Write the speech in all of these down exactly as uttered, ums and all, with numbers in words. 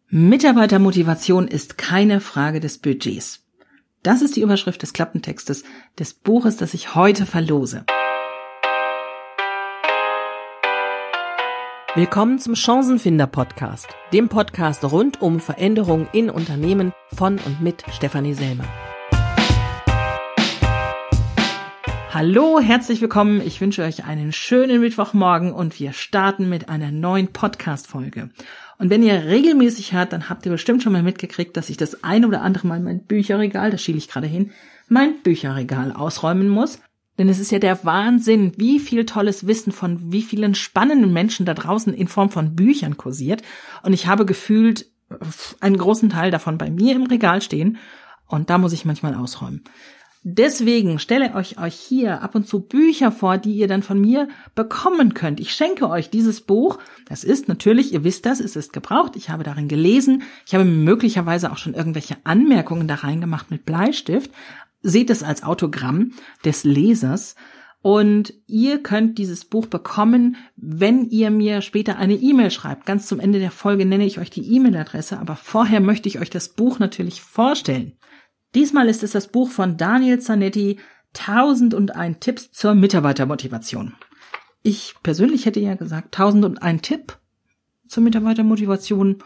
Mitarbeitermotivation ist keine Frage des Budgets. Das ist die Überschrift des Klappentextes des Buches, das ich heute verlose. Willkommen zum Chancenfinder-Podcast, dem Podcast rund um Veränderung in Unternehmen von und mit Stefanie Selmer. Hallo, herzlich willkommen. Ich wünsche euch einen schönen Mittwochmorgen und wir starten mit einer neuen Podcast-Folge. Und wenn ihr regelmäßig hört, dann habt ihr bestimmt schon mal mitgekriegt, dass ich das ein oder andere Mal mein Bücherregal, das schiele ich gerade hin, mein Bücherregal ausräumen muss. Denn es ist ja der Wahnsinn, wie viel tolles Wissen von wie vielen spannenden Menschen da draußen in Form von Büchern kursiert. Und ich habe gefühlt einen großen Teil davon bei mir im Regal stehen. Und da muss ich manchmal ausräumen. Deswegen stelle ich euch hier ab und zu Bücher vor, die ihr dann von mir bekommen könnt. Ich schenke euch dieses Buch. Das ist natürlich, ihr wisst das, es ist gebraucht. Ich habe darin gelesen. Ich habe möglicherweise auch schon irgendwelche Anmerkungen da reingemacht mit Bleistift. Seht es als Autogramm des Lesers. Und ihr könnt dieses Buch bekommen, wenn ihr mir später eine E-Mail schreibt. Ganz zum Ende der Folge nenne ich euch die E-Mail-Adresse, aber vorher möchte ich euch das Buch natürlich vorstellen. Diesmal ist es das Buch von Daniel Zanetti, tausendundeins Tipps zur Mitarbeitermotivation. Ich persönlich hätte ja gesagt, tausendundeins Tipp zur Mitarbeitermotivation.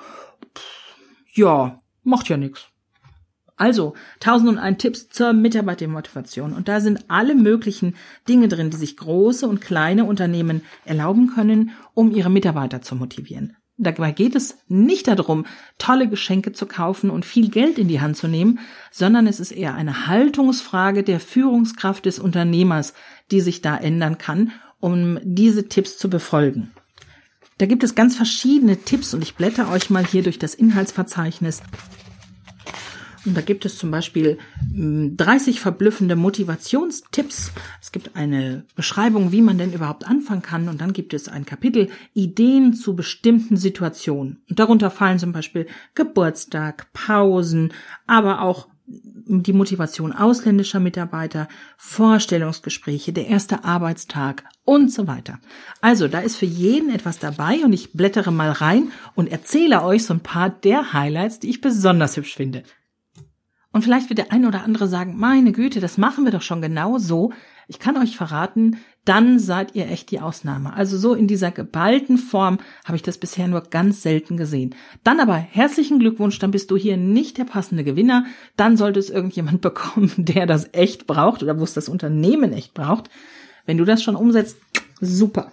Ja, macht ja nichts. Also, tausendundeins Tipps zur Mitarbeitermotivation. Und da sind alle möglichen Dinge drin, die sich große und kleine Unternehmen erlauben können, um ihre Mitarbeiter zu motivieren. Dabei geht es nicht darum, tolle Geschenke zu kaufen und viel Geld in die Hand zu nehmen, sondern es ist eher eine Haltungsfrage der Führungskraft des Unternehmers, die sich da ändern kann, um diese Tipps zu befolgen. Da gibt es ganz verschiedene Tipps und ich blätter euch mal hier durch das Inhaltsverzeichnis. Und da gibt es zum Beispiel dreißig verblüffende Motivationstipps. Es gibt eine Beschreibung, wie man denn überhaupt anfangen kann. Und dann gibt es ein Kapitel Ideen zu bestimmten Situationen. Und darunter fallen zum Beispiel Geburtstag, Pausen, aber auch die Motivation ausländischer Mitarbeiter, Vorstellungsgespräche, der erste Arbeitstag und so weiter. Also da ist für jeden etwas dabei und ich blättere mal rein und erzähle euch so ein paar der Highlights, die ich besonders hübsch finde. Und vielleicht wird der eine oder andere sagen, meine Güte, das machen wir doch schon genau so. Ich kann euch verraten, dann seid ihr echt die Ausnahme. Also so in dieser geballten Form habe ich das bisher nur ganz selten gesehen. Dann aber herzlichen Glückwunsch, dann bist du hier nicht der passende Gewinner. Dann sollte es irgendjemand bekommen, der das echt braucht oder wo es das Unternehmen echt braucht. Wenn du das schon umsetzt, super.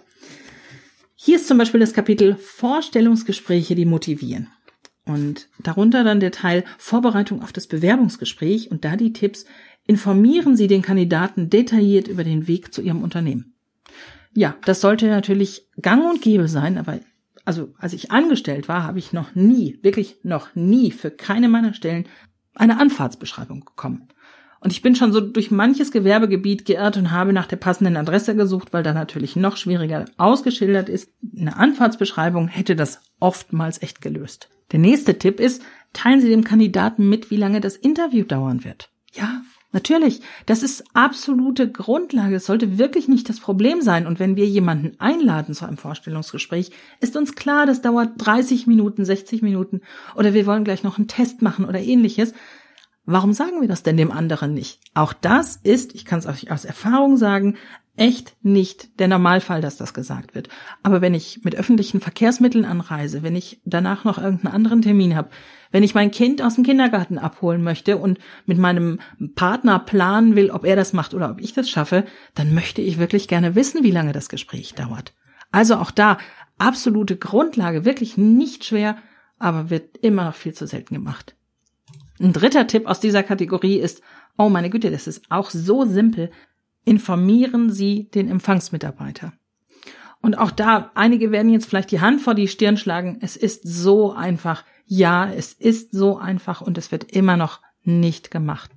Hier ist zum Beispiel das Kapitel Vorstellungsgespräche, die motivieren. Und darunter dann der Teil Vorbereitung auf das Bewerbungsgespräch und da die Tipps, informieren Sie den Kandidaten detailliert über den Weg zu Ihrem Unternehmen. Ja, das sollte natürlich gang und gäbe sein, aber also als ich angestellt war, habe ich noch nie, wirklich noch nie für keine meiner Stellen eine Anfahrtsbeschreibung bekommen. Und ich bin schon so durch manches Gewerbegebiet geirrt und habe nach der passenden Adresse gesucht, weil da natürlich noch schwieriger ausgeschildert ist. Eine Anfahrtsbeschreibung hätte das oftmals echt gelöst. Der nächste Tipp ist, teilen Sie dem Kandidaten mit, wie lange das Interview dauern wird. Ja, natürlich, das ist absolute Grundlage. Es sollte wirklich nicht das Problem sein. Und wenn wir jemanden einladen zu einem Vorstellungsgespräch, ist uns klar, das dauert dreißig Minuten, sechzig Minuten oder wir wollen gleich noch einen Test machen oder ähnliches. Warum sagen wir das denn dem anderen nicht? Auch das ist, ich kann es euch aus Erfahrung sagen, echt nicht der Normalfall, dass das gesagt wird. Aber wenn ich mit öffentlichen Verkehrsmitteln anreise, wenn ich danach noch irgendeinen anderen Termin habe, wenn ich mein Kind aus dem Kindergarten abholen möchte und mit meinem Partner planen will, ob er das macht oder ob ich das schaffe, dann möchte ich wirklich gerne wissen, wie lange das Gespräch dauert. Also auch da absolute Grundlage, wirklich nicht schwer, aber wird immer noch viel zu selten gemacht. Ein dritter Tipp aus dieser Kategorie ist, oh meine Güte, das ist auch so simpel, informieren Sie den Empfangsmitarbeiter. Und auch da, einige werden jetzt vielleicht die Hand vor die Stirn schlagen, es ist so einfach. Ja, es ist so einfach und es wird immer noch nicht gemacht.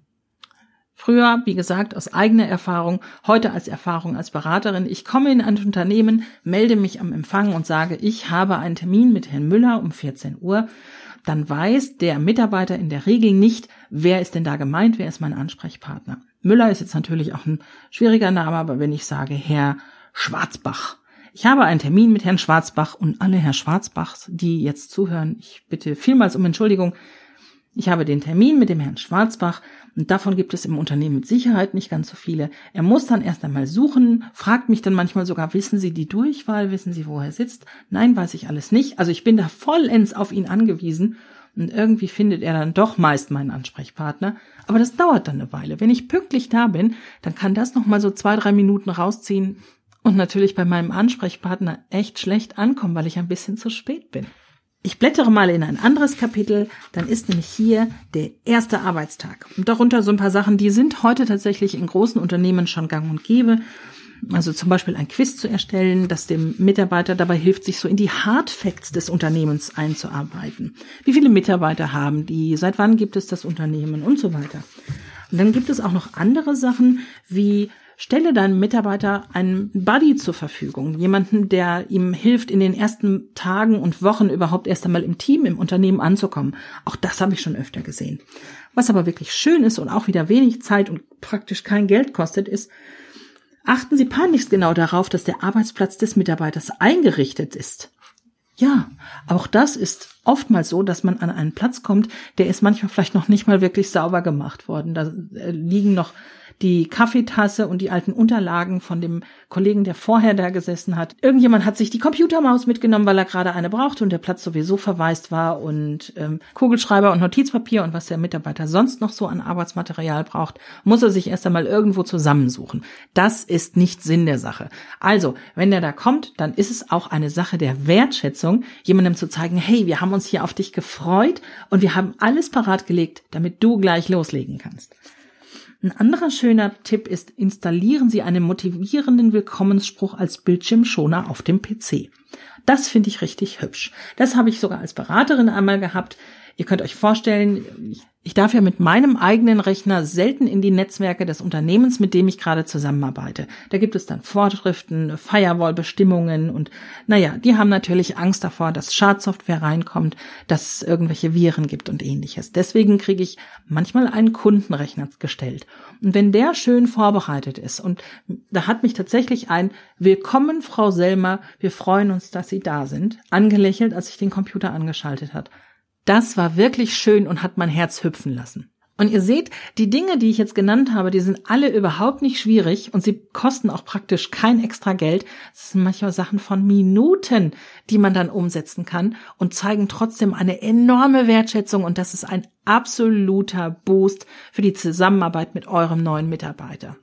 Früher, wie gesagt, aus eigener Erfahrung, heute als Erfahrung als Beraterin, ich komme in ein Unternehmen, melde mich am Empfang und sage, ich habe einen Termin mit Herrn Müller um vierzehn Uhr. Dann weiß der Mitarbeiter in der Regel nicht, wer ist denn da gemeint, wer ist mein Ansprechpartner. Müller ist jetzt natürlich auch ein schwieriger Name, aber wenn ich sage Herr Schwarzbach, Ich habe einen Termin mit Herrn Schwarzbach und alle Herr Schwarzbachs, die jetzt zuhören, ich bitte vielmals um Entschuldigung. Ich habe den Termin mit dem Herrn Schwarzbach und davon gibt es im Unternehmen mit Sicherheit nicht ganz so viele. Er muss dann erst einmal suchen, fragt mich dann manchmal sogar, wissen Sie die Durchwahl, wissen Sie, wo er sitzt? Nein, weiß ich alles nicht. Also ich bin da vollends auf ihn angewiesen und irgendwie findet er dann doch meist meinen Ansprechpartner. Aber das dauert dann eine Weile. Wenn ich pünktlich da bin, dann kann das nochmal so zwei, drei Minuten rausziehen und natürlich bei meinem Ansprechpartner echt schlecht ankommen, weil ich ein bisschen zu spät bin. Ich blättere mal in ein anderes Kapitel, dann ist nämlich hier der erste Arbeitstag. Und darunter so ein paar Sachen, die sind heute tatsächlich in großen Unternehmen schon gang und gäbe. Also zum Beispiel ein Quiz zu erstellen, das dem Mitarbeiter dabei hilft, sich so in die Hard Facts des Unternehmens einzuarbeiten. Wie viele Mitarbeiter haben die, seit wann gibt es das Unternehmen und so weiter. Und dann gibt es auch noch andere Sachen wie: Stelle deinem Mitarbeiter einen Buddy zur Verfügung, jemanden, der ihm hilft, in den ersten Tagen und Wochen überhaupt erst einmal im Team, im Unternehmen anzukommen. Auch das habe ich schon öfter gesehen. Was aber wirklich schön ist und auch wieder wenig Zeit und praktisch kein Geld kostet, ist: Achten Sie peinlichst genau darauf, dass der Arbeitsplatz des Mitarbeiters eingerichtet ist. Ja, auch das ist oftmals so, dass man an einen Platz kommt, der ist manchmal vielleicht noch nicht mal wirklich sauber gemacht worden. Da liegen noch die Kaffeetasse und die alten Unterlagen von dem Kollegen, der vorher da gesessen hat. Irgendjemand hat sich die Computermaus mitgenommen, weil er gerade eine brauchte und der Platz sowieso verwaist war, und ähm, Kugelschreiber und Notizpapier und was der Mitarbeiter sonst noch so an Arbeitsmaterial braucht, muss er sich erst einmal irgendwo zusammensuchen. Das ist nicht Sinn der Sache. Also, wenn der da kommt, dann ist es auch eine Sache der Wertschätzung, jemandem zu zeigen: Hey, wir haben uns hier auf dich gefreut und wir haben alles parat gelegt, damit du gleich loslegen kannst. Ein anderer schöner Tipp ist: Installieren Sie einen motivierenden Willkommensspruch als Bildschirmschoner auf dem P C. Das finde ich richtig hübsch. Das habe ich sogar als Beraterin einmal gehabt. Ihr könnt euch vorstellen, ich, ich darf ja mit meinem eigenen Rechner selten in die Netzwerke des Unternehmens, mit dem ich gerade zusammenarbeite. Da gibt es dann Vorschriften, Firewall-Bestimmungen und naja, die haben natürlich Angst davor, dass Schadsoftware reinkommt, dass es irgendwelche Viren gibt und ähnliches. Deswegen kriege ich manchmal einen Kundenrechner gestellt. Und wenn der schön vorbereitet ist, und da hat mich tatsächlich ein "Willkommen, Frau Selmer, wir freuen uns, dass Sie da sind" angelächelt, als ich den Computer angeschaltet hat. Das war wirklich schön und hat mein Herz hüpfen lassen. Und ihr seht, die Dinge, die ich jetzt genannt habe, die sind alle überhaupt nicht schwierig und sie kosten auch praktisch kein extra Geld. Das sind manchmal Sachen von Minuten, die man dann umsetzen kann und zeigen trotzdem eine enorme Wertschätzung, und das ist ein absoluter Boost für die Zusammenarbeit mit eurem neuen Mitarbeiter.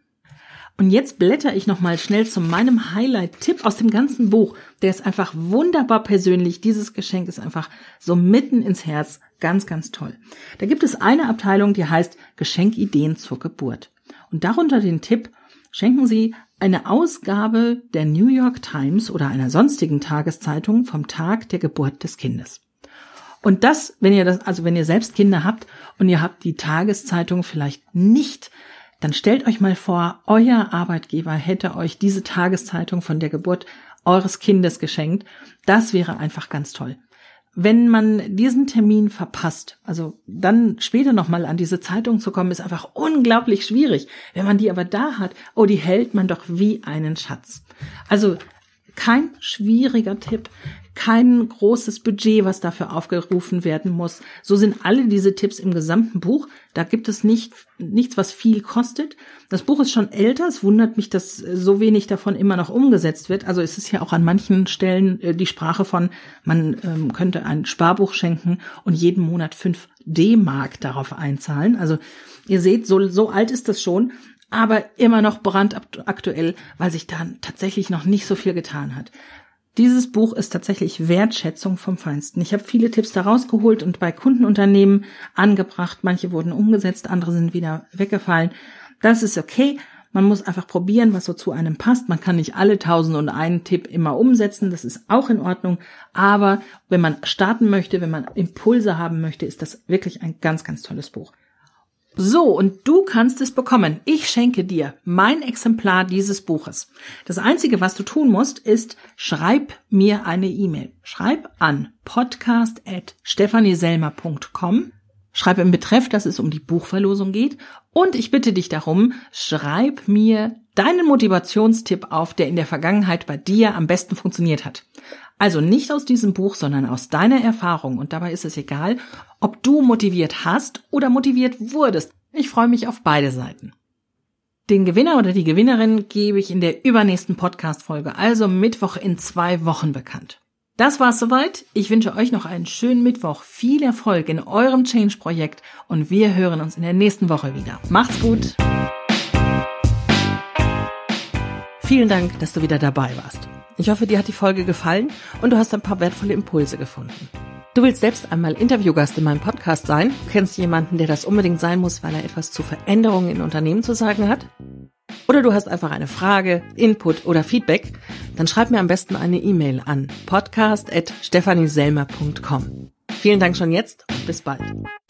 Und jetzt blätter ich nochmal schnell zu meinem Highlight-Tipp aus dem ganzen Buch. Der ist einfach wunderbar persönlich. Dieses Geschenk ist einfach so mitten ins Herz. Ganz, ganz toll. Da gibt es eine Abteilung, die heißt Geschenkideen zur Geburt. Und darunter den Tipp: Schenken Sie eine Ausgabe der New York Times oder einer sonstigen Tageszeitung vom Tag der Geburt des Kindes. Und das, wenn ihr das, also wenn ihr selbst Kinder habt und ihr habt die Tageszeitung vielleicht nicht, dann stellt euch mal vor, euer Arbeitgeber hätte euch diese Tageszeitung von der Geburt eures Kindes geschenkt. Das wäre einfach ganz toll. Wenn man diesen Termin verpasst, also dann später nochmal an diese Zeitung zu kommen, ist einfach unglaublich schwierig. Wenn man die aber da hat, oh, die hält man doch wie einen Schatz. Also kein schwieriger Tipp, kein großes Budget, was dafür aufgerufen werden muss. So sind alle diese Tipps im gesamten Buch. Da gibt es nicht, nichts, was viel kostet. Das Buch ist schon älter. Es wundert mich, dass so wenig davon immer noch umgesetzt wird. Also es ist ja auch an manchen Stellen äh, die Sprache von, man ähm, könnte ein Sparbuch schenken und jeden Monat fünf D-Mark darauf einzahlen. Also ihr seht, so, so alt ist das schon, aber immer noch brandaktuell, weil sich da tatsächlich noch nicht so viel getan hat. Dieses Buch ist tatsächlich Wertschätzung vom Feinsten. Ich habe viele Tipps da rausgeholt und bei Kundenunternehmen angebracht. Manche wurden umgesetzt, andere sind wieder weggefallen. Das ist okay. Man muss einfach probieren, was so zu einem passt. Man kann nicht alle tausend und einen Tipp immer umsetzen. Das ist auch in Ordnung. Aber wenn man starten möchte, wenn man Impulse haben möchte, ist das wirklich ein ganz, ganz tolles Buch. So, und du kannst es bekommen. Ich schenke dir mein Exemplar dieses Buches. Das Einzige, was du tun musst, ist, schreib mir eine E-Mail. Schreib an podcast at stephanieselmer punkt com. Schreib im Betreff, dass es um die Buchverlosung geht. Und ich bitte dich darum, schreib mir deinen Motivationstipp auf, der in der Vergangenheit bei dir am besten funktioniert hat. Also nicht aus diesem Buch, sondern aus deiner Erfahrung. Und dabei ist es egal, ob du motiviert hast oder motiviert wurdest. Ich freue mich auf beide Seiten. Den Gewinner oder die Gewinnerin gebe ich in der übernächsten Podcast-Folge, also Mittwoch in zwei Wochen, bekannt. Das war's soweit. Ich wünsche euch noch einen schönen Mittwoch, viel Erfolg in eurem Change-Projekt und wir hören uns in der nächsten Woche wieder. Macht's gut! Vielen Dank, dass du wieder dabei warst. Ich hoffe, dir hat die Folge gefallen und du hast ein paar wertvolle Impulse gefunden. Du willst selbst einmal Interviewgast in meinem Podcast sein? Du kennst jemanden, der das unbedingt sein muss, weil er etwas zu Veränderungen in Unternehmen zu sagen hat? Oder du hast einfach eine Frage, Input oder Feedback? Dann schreib mir am besten eine E-Mail an podcast at stefanieselmer punkt com. Vielen Dank schon jetzt und bis bald.